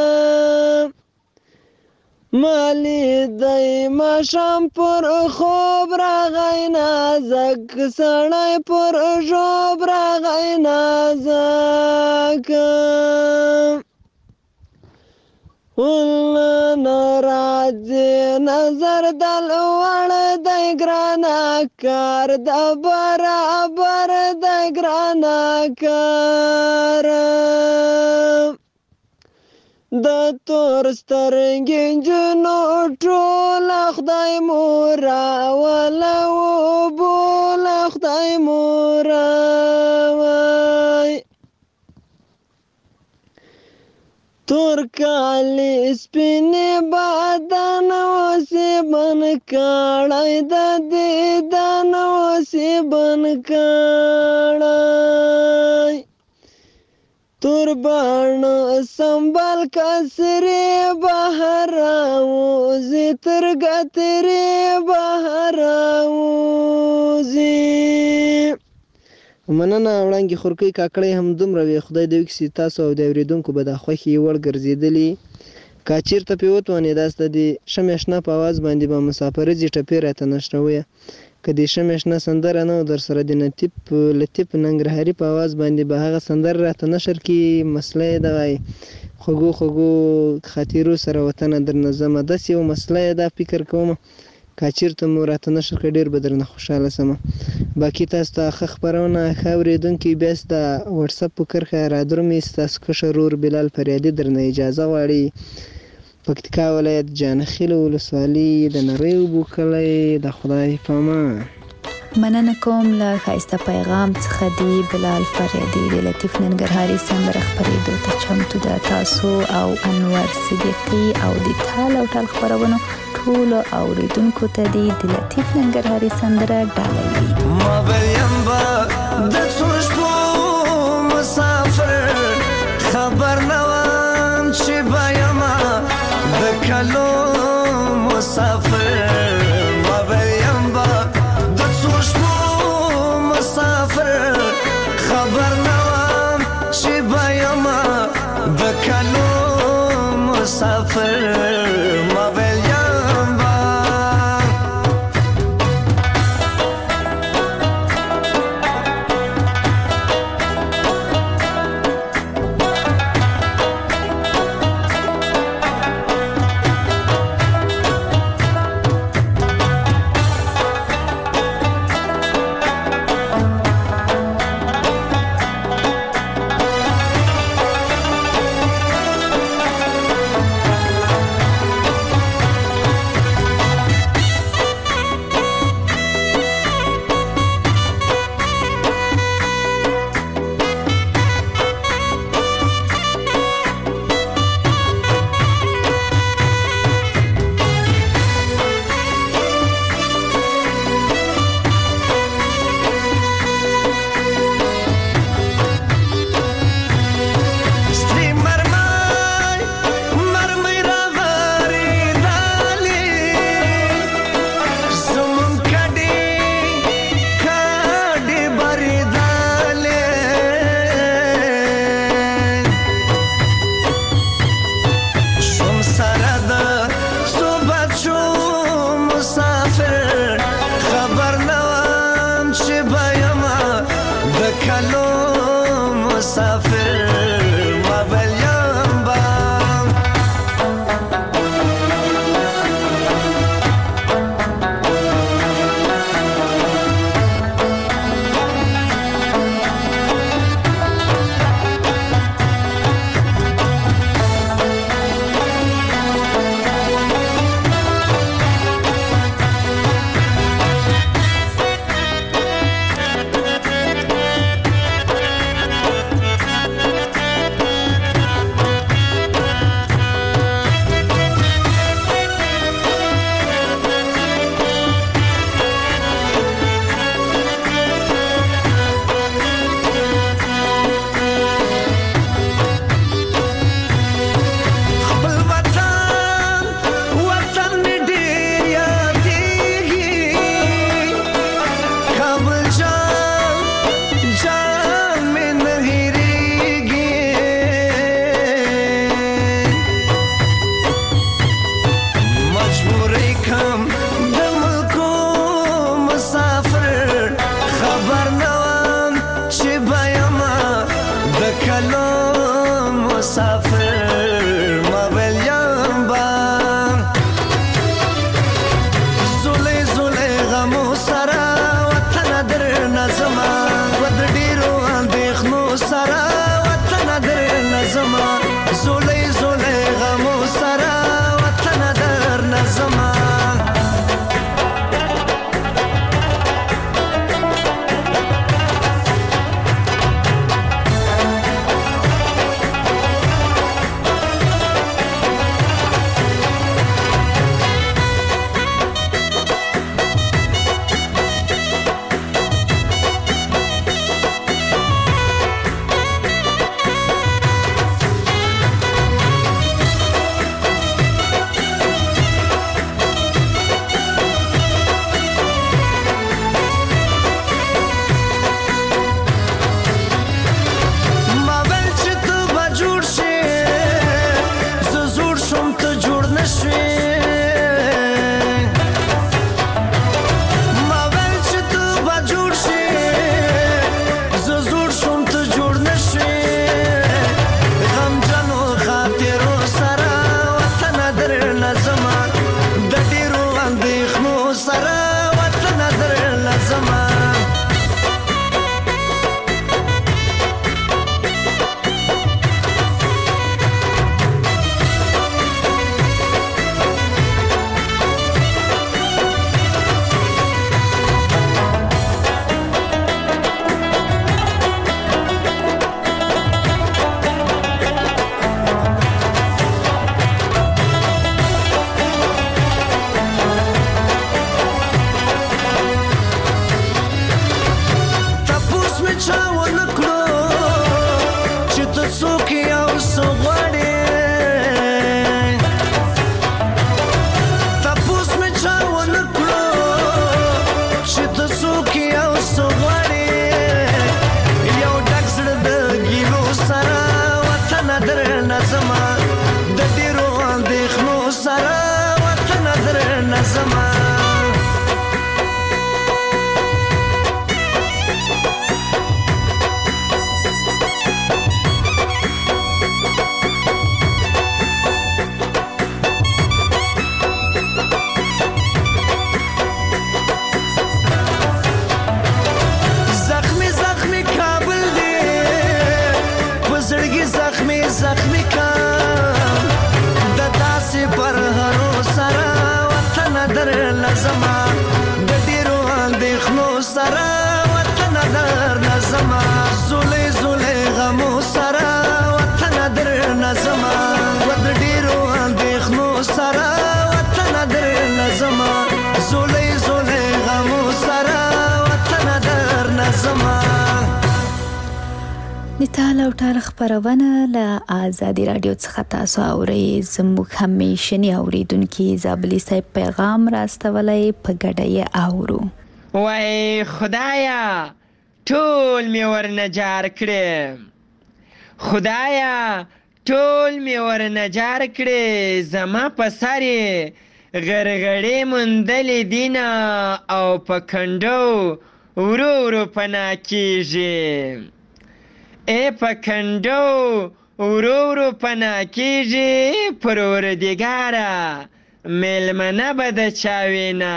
مالی دی ماشام پر خوب راغی نازک سړی پر ژوب راغی نازک ناراضي نظر دل وړ دی ګرانه کار د برابر دی ګرانه کار د تور سترګې نجونو ټوله خدای مورا وله وبوله خدای مورا وای تور کالی سپینې بدن اوسې بن کړی د دیدن اوسې بن کړی تور بڼ سنبل کسرې بهر راوځي تر ګترې بهر راوځي. مننه وړانګې خورکۍ کاکړۍ همدومره وي. خدای دې وکړي تاسو او د اورېدونکو به د خوښې وړ ګرځېدلي. که چېرته پرې وتوانېداست د دې شمې اشنا په اواز باندې به مسافرځي ټپې راته نشرویه. که د شمې اشنا سندره نه و در سره د لطیف ننګرهاري په اواز باندې به هغه سندره راته نشر کړي. مسله یې دغه خوږو خوږو خاطرو سره وطنه درنه ځمه. داسې یو مسله یې دا فکر کوم که چېرته مو راته نشر کړی ډېر به درنه خوشحاله سمه. باقي تاسو ته ښه خپرونه ښه اورېدونکي بیا د وټساپ په کرښه رادرومي ستاسو کشر ورور بلال فریادي درنه اجازه غواړي. پکتیکا ولایت جانخیل ولسوالي د نری اوبو کلی د خدای په امان. مننه کوم له ښایسته پیغام څخه دی بلال فریادي د لطیف ننګرهاري سندره خپرېدو ته چمتو ده. تاسو او انور صدیقي او د تال او ټال خپرونو ټولو اوریدونکو ته دی د لطیف ننګرهاري سندره ډالۍ وي. ما بلیم با د څو شپو مسافر خبر نوم چې بایما د کلو مسافر ما بلیم با د څو شپو مسافر خبر نوم چې بایما د کلو مسافر ما بلیم زولې زولې غمو سره وطن درنه زما نیټال او ټال خبرونه له آزادي رادیو څخه تاسو اورئ. زموږ همیشنی اوریدونکو زابلی صاحب پیغام راستولای په ګډه اورو. وای خدایا ټول می ورنجار کړې، خدایا ټول می ورنجار کړې، زما په ساري غرغړې مندلې دینا او په کندو ورو ورو پنا کیږي، ای په کندو ورو ورو پنا کیږي، پروردګاره میلمنه به د چاوینا،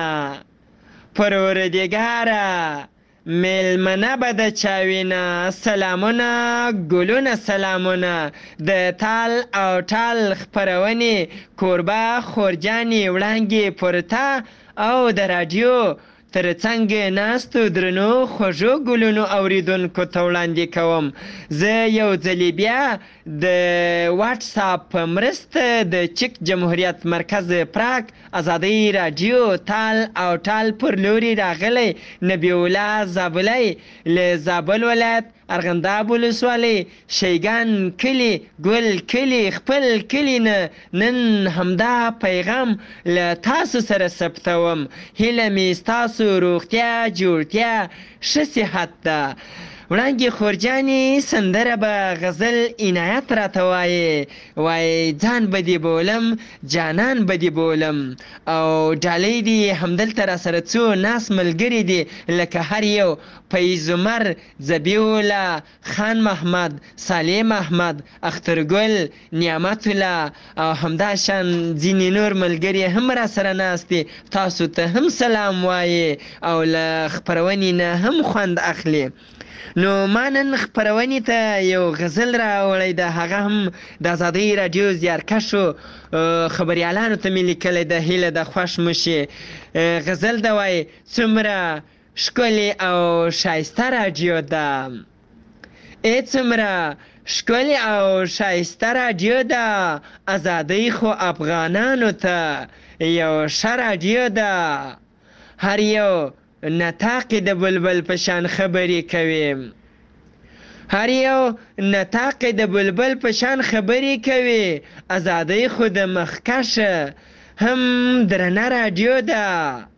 پروردګاره میلمنه به د چاوینا. سلامونه ګلونه سلامونه د تال او ټال خپرونې کوربه خورجانې وړانګې پورته او د رادیو تر څنګ ناستو درنو خوږو ګلونو اوریدونکو ته وړاندې کوم. زه یو ځلې بیا د واټس اپ په مرسته د چک جمهوریت مرکز پراګ آزادۍ رادیو تال او ټال پر لوري راغلی نبی الله زابلی له زابل ولایت ارغنداب ولسوالۍ شیګان کلي ګل کلي خپل کلي نه نن همدا پیغام له تاسو سره ثبتوم. هیله مې ستاسو روغتیا جوړتیا ښه صحت ده. وړانګې خورجانې سندره به غزل عنایت راته وایي ځان به دې بولم جانان به دې بولم او ډالۍ دي همدلته را سره څو ناس ملګري دي لکه هر یو فیض عمر ذبیح خان محمد سالم احمد اخترګل نعمت الله او همداشان ځینې نور ملګري هم را سره ناست دي. تاسو ته هم سلام وایي او له خپرونې نه هم خوند اخلي. نو ما نن خپرونې ته یو غزل راوړی ده، هغه هم د ازادۍ راډیو زیارکشو خبریالانو ته مې لیکلی ده، هیله ده خوښ مو شي. غزل ده وایي څومره ښکلې او ښایسته راډیو ده، ای څومره ښکلې او ښایسته راډیو ده، ازادۍ خو افغانانو ته یو ښه راډیو ده. هر یو نطاقې د بلبل په شان خبرې کوي، هر یو نطاقې د بلبل په شان خبرې کوي، ازادۍ خو د مخکشه هم درنه راډیو ده.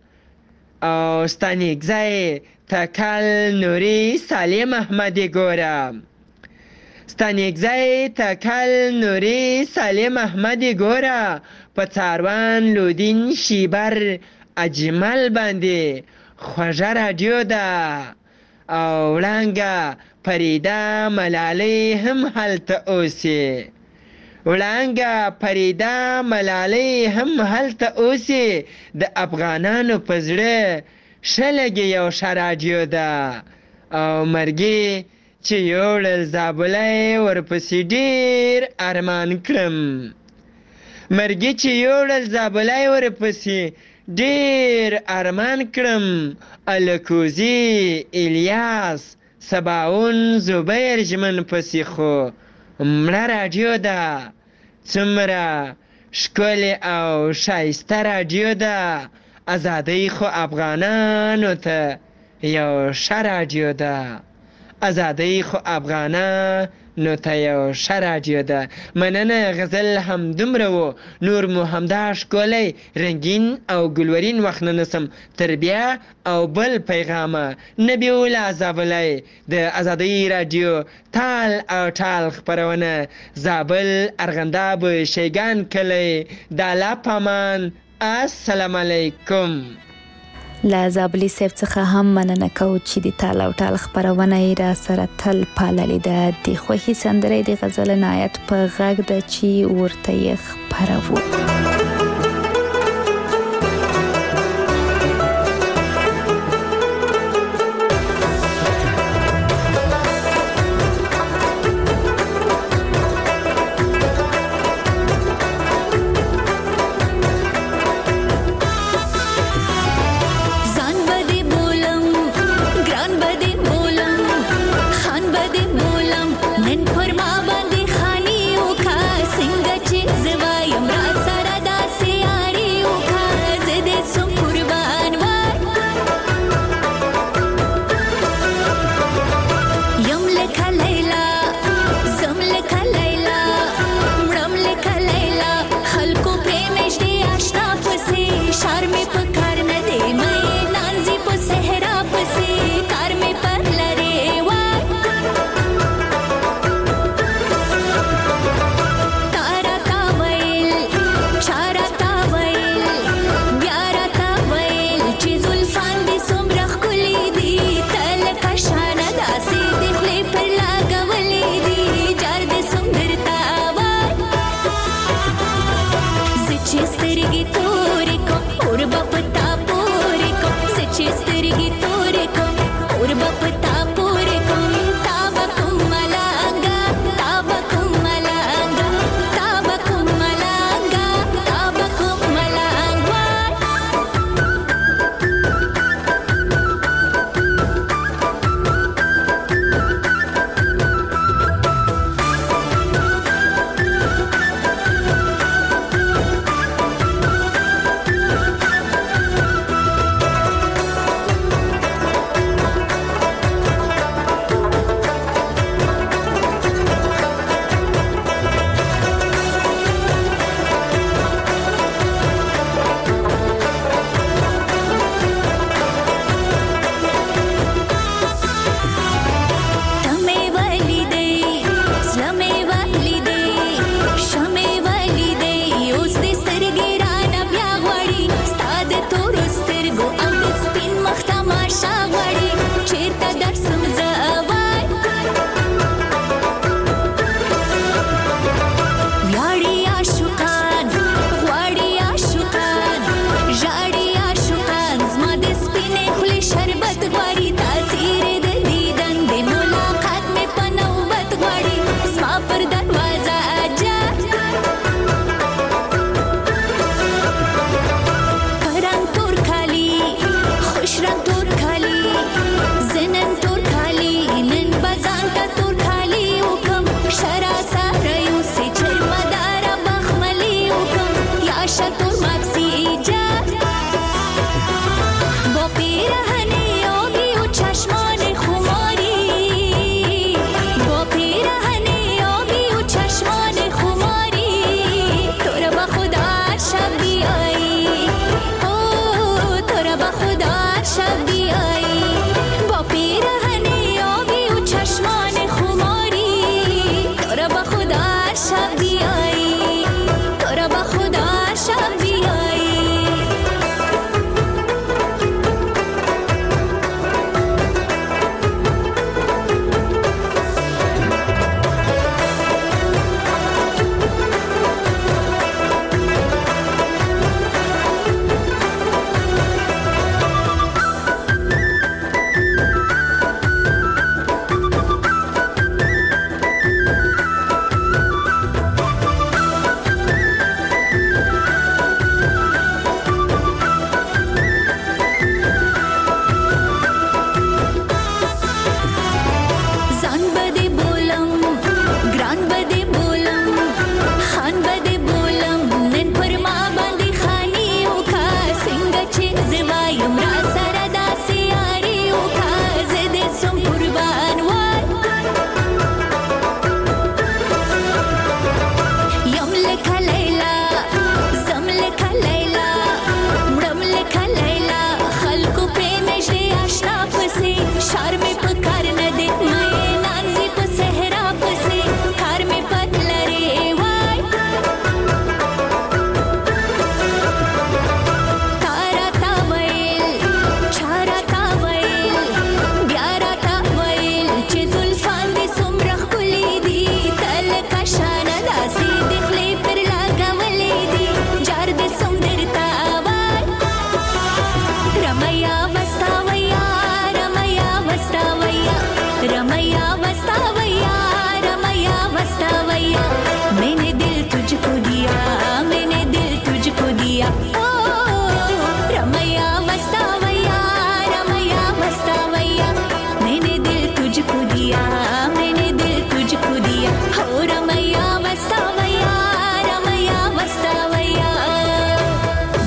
او ستا نیکځای تکل نوري سالم احمدي ګوره، ستا نیکځای تکل نوري سالم احمدي ګوره، په څاروان لودین شیبر اجمل باندې خوږه راډیو ده. او وړانګه فریده ملالۍ هم هلته اوسي، وړانګه فریده ملالۍ هم هلته اوسي، د افغانانو په زړه ښه لګي یو ښه راډیو ده. او مرګي چې یوړل زابلی ورپسې ډېر ارمان کړم، مرګي چې یوړل زابلی ورپسې ډېر ارمان کړم، الکوزي الیاس سباون زبیر ژمن پسې خو مړه راډیو ده. څومره ښکلې او ښایسته راډیو ده، ازادۍ خو افغانانو ته یو ښه راډیو ده، ازادۍ خو افغانانو ته یو ښه راډیو ده. مننه، غزل همدومره و، نور مو همدا ښکلی رنګین او ګلورین وخت نه نسم تر بیا او بل پیغامه. نبی الله زابلی د ازادۍ راډیو تال او ټال خپرونه، زابل ارغنداب شیګان کلی، د الله پامان. السلام علیکم. له زابلي صاحب څخه هم مننه کوو چې د تال او ټال خپرونه یې را سره تل پاللې ده. د خوښې سندرې د غزل عنایت په غږ ده چې ورته یې خپروو.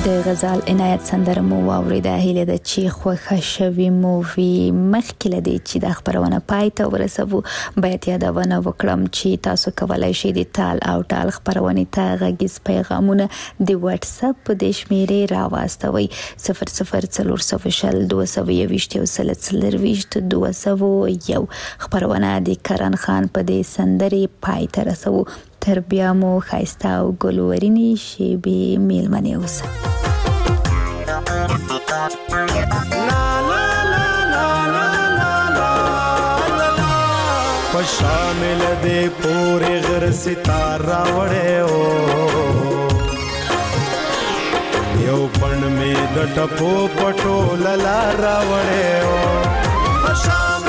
د غزال عنایت سندره مو واوریده. هیله ده چې خوښه شوي مو وي. مخکې له دې چې دا خپرونه پای ته ورسوو باید یادونه وکړم چې تاسو کولی شئ د تال او ټال خپرونې ته غږیز پیغامونه د واتس اپ په دې شمیرې راواستوئ 00402021 خپرونه د کرن خان په دې سندرې پای ته رسوو. تر بیا مو ښایسته او ګلورینې شیبې میلمنې اوسه. شامل دے پورے غر ستارہ وڑے ہو یو پن میں د ټپو پټو للا را وڑے ہو